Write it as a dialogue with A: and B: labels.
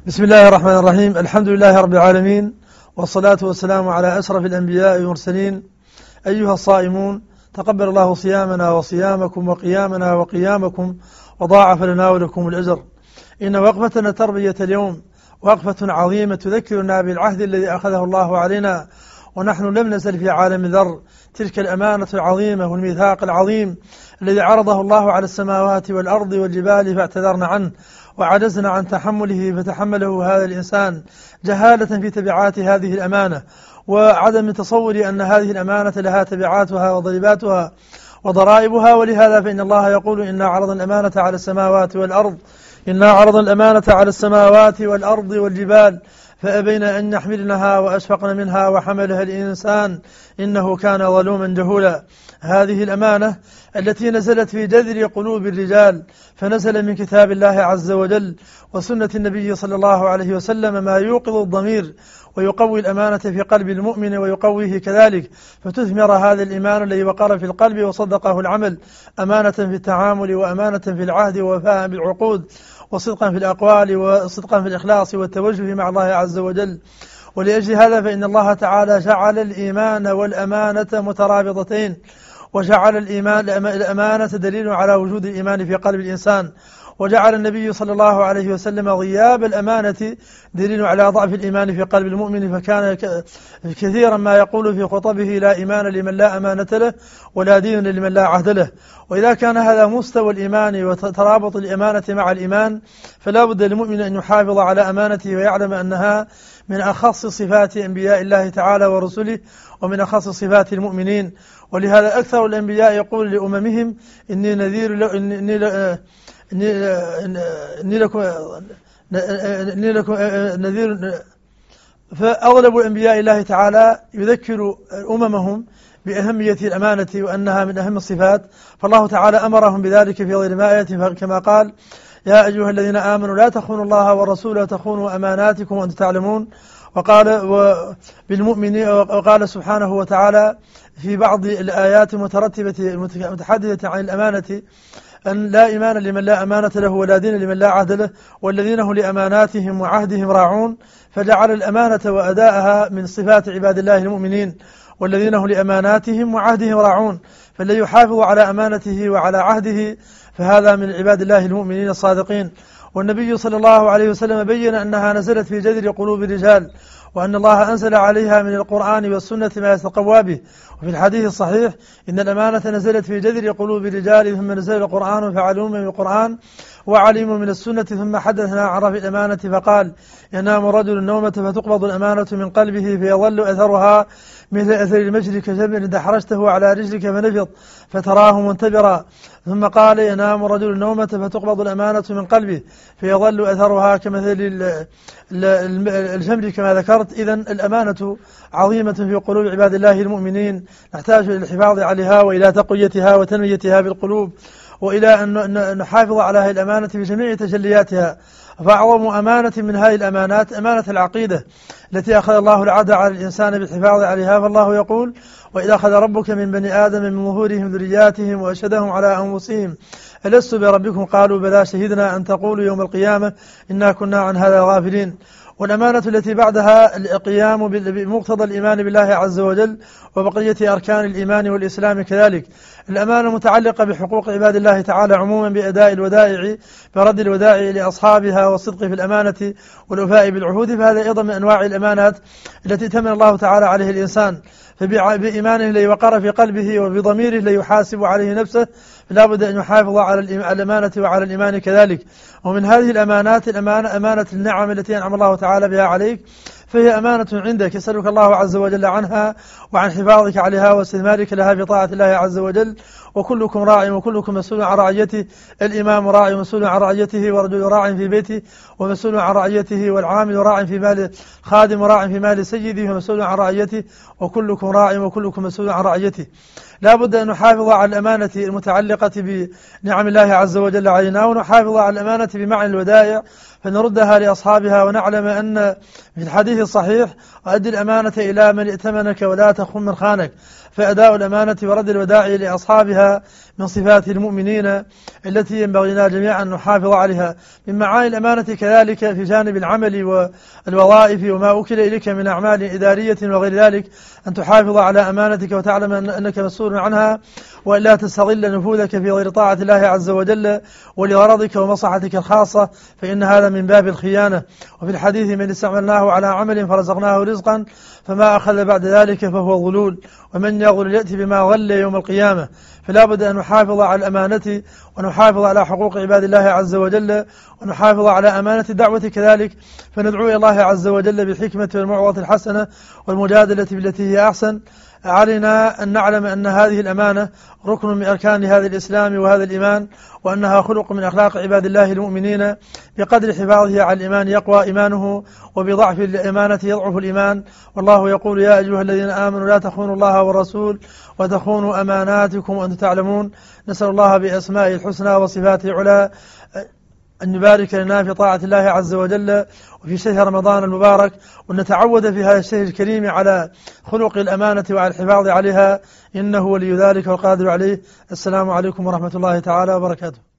A: بسم الله الرحمن الرحيم. الحمد لله رب العالمين، والصلاة والسلام على أشرف الأنبياء والمرسلين. أيها الصائمون، تقبل الله صيامنا وصيامكم وقيامنا وقيامكم، وضاعف لنا ولكم الأجر. إن وقفتنا التربية اليوم وقفة عظيمة تذكرنا بالعهد الذي أخذه الله علينا ونحن لم نزل في عالم ذر، تلك الأمانة العظيمة والميثاق العظيم الذي عرضه الله على السماوات والأرض والجبال فاعتذرنا عنه وعجزنا عن تحمله، فتحمله هذا الإنسان جهالة في تبعات هذه الأمانة وعدم تصور أن هذه الأمانة لها تبعاتها وضريباتها وضرائبها. ولهذا فإن الله يقول: إنا عرضنا الأمانة على السماوات والأرض والجبال فأبين أن يحملنها وأشفقن منها وحملها الإنسان إنه كان ظلوما جهولا. هذه الأمانة التي نزلت في جذر قلوب الرجال، فنزل من كتاب الله عز وجل وسنة النبي صلى الله عليه وسلم ما يوقظ الضمير ويقوي الأمانة في قلب المؤمن ويقويه كذلك، فتثمر هذا الإيمان الذي وقر في القلب وصدقه العمل، أمانة في التعامل وأمانة في العهد ووفاء بالعقود وصدقا في الأقوال وصدقا في الإخلاص والتوجه مع الله عز وجل. ولأجل هذا فإن الله تعالى جعل الإيمان والأمانة مترابطتين، وجعل الأمانة دليل على وجود الإيمان في قلب الإنسان، وجعل النبي صلى الله عليه وسلم غياب الأمانة دليل على ضعف الإيمان في قلب المؤمن، فكان كثيرا ما يقول في خطبه: لا إيمان لمن لا أمانة له، ولا دين لمن لا عهد له. وإذا كان هذا مستوى الإيمان وترابط الأمانة مع الإيمان، فلا بد للمؤمن أن يحافظ على أمانته ويعلم أنها من أخص صفات أنبياء الله تعالى ورسله، ومن أخص صفات المؤمنين. ولهذا أكثر الأنبياء يقول لأممهم: إني لكم نذير. فأغلب الأنبياء الله تعالى يذكر أممهم بأهمية الأمانة وأنها من أهم الصفات، فالله تعالى أمرهم بذلك في غير ما آية، كما قال: يا أيها الذين آمنوا لا تخونوا الله ورسوله وتخونوا أماناتكم وأنتم تعلمون. وقال سبحانه وتعالى في بعض الآيات المترتبة المتحدثة عن الأمانة: أن لا إيمان لمن لا أمانة له، ولا دين لمن لا عهد له، والذين هم لأماناتهم وعهدهم راعون. فجعل الأمانة وأداءها من صفات عباد الله المؤمنين، والذين هم لأماناتهم وعهدهم راعون. فالذي يحافظ على أمانته وعلى عهده فهذا من عباد الله المؤمنين الصادقين. والنبي صلى الله عليه وسلم بين أنها نزلت في جذر قلوب الرجال، وأن الله أنزل عليها من القرآن والسنة ما يتقوى به. وفي الحديث الصحيح: إن الأمانة نزلت في جذر قلوب الرجال، ثم نزل القرآن فعلموا من القرآن وعلموا من السنة، ثم حدثنا عن رفع الأمانة فقال: ينام الرجل النومة فتقبض الأمانة من قلبه فيظل أثرها مثل أثر المجد كجبل إذا حرجته على رجلك فنفض فتراه منتبرا. ثم قال: ينام الرجل النومة فتقبض الأمانة من قلبه فيظل أثرها كمثل الجمر كما ذكرت. إذن الأمانة عظيمة في قلوب عباد الله المؤمنين، نحتاج إلى الحفاظ عليها وإلى تقويتها وتنميتها بالقلوب، وإلى أن نحافظ على هذه الأمانة في جميع تجلياتها. فأعظم أمانة من هذه الأمانات أمانة العقيدة التي أخذ الله العهد على الإنسان بالحفاظ عليها. فالله يقول: وإذا أخذ ربك من بني آدم من ظهورهم ذرياتهم وأشهدهم على أنفسهم ألست بربكم قالوا بلى شهدنا أن تقولوا يوم القيامة إنا كنا عن هذا غافلين. والأمانة التي بعدها القيام بمقتضى الإيمان بالله عز وجل وبقية أركان الإيمان والإسلام كذلك. الأمانة متعلقة بحقوق عباد الله تعالى عموما بأداء الودائع، برد الودائع لأصحابها والصدق في الأمانة والوفاء بالعهود، فهذا أيضا من أنواع الأمانات التي تمن الله تعالى عليه الإنسان. فبإيمانه الذي وقر في قلبه وبضميره الذي يحاسب عليه نفسه، فلا بد أن يحافظ على الأمانة وعلى الإيمان كذلك. ومن هذه الأمانات أمانة النعم التي أنعم الله تعالى بها عليك، فهي أمانة عندك يسألك الله عز وجل عنها وعن حفاظك عليها واستثمارك لها في طاعة الله عز وجل. وكلكم راع وكلكم مسؤول عن رعيته. الإمام راع ومسؤول عن رعيته، ورجل راع في بيته ومسؤول عن رعيته، والعامل راع في مال خادم راع في مال سيده ومسؤول عن رعيته، وكلكم راع وكلكم مسؤول عن رعيته. لا بد أن نحافظ على الأمانة المتعلقة بنعم الله عز وجل علينا، ونحافظ على الأمانة بمعنى الودائع فنردها لأصحابها، ونعلم أن في الحديث الصحيح: وأدي الأمانة إلى من ائتمنك ولا تخن من خانك. فأداء الأمانة ورد الوداع لأصحابها من صفات المؤمنين التي ينبغي لنا جميعا أن نحافظ عليها. من معاني الأمانة كذلك في جانب العمل والوظائف وما أكل إليك من أعمال إدارية وغير ذلك أن تحافظ على أمانتك وتعلم أنك مسؤول عنها، وإلا تستغل نفوذك في غير طاعة الله عز وجل ولغرضك ومصلحتك الخاصة، فإن هذا من باب الخيانة. وفي الحديث: من استعملناه على عمل فرزقناه رزقا فما أخذ بعد ذلك فهو غلول، ومن يغل يأتي بما غل يوم القيامة. فلا بد أن نحافظ على الأمانة ونحافظ على حقوق عباد الله عز وجل، ونحافظ على أمانة الدعوة كذلك، فندعو إلى الله عز وجل بالحكمة والموعظة الحسنة والمجادلة بالتي هي أحسن. علينا أن نعلم أن هذه الأمانة ركن من أركان هذا الإسلام وهذا الإيمان، وأنها خلق من أخلاق عباد الله المؤمنين. بقدر حفاظه على الإيمان يقوى إيمانه، وبضعف الأمانة يضعف الإيمان. والله يقول: يا أيها الذين آمنوا لا تخونوا الله والرسول وتخونوا أماناتكم وأنتم تعلمون. نسأل الله بأسمائه الحسنى وصفاته العلى أن يبارك لنا في طاعة الله عز وجل وفي شهر رمضان المبارك، ونتعود في هذا الشهر الكريم على خلق الأمانة وعلى الحفاظ عليها، إنه ولي ذلك والقادر عليه. السلام عليكم ورحمة الله تعالى وبركاته.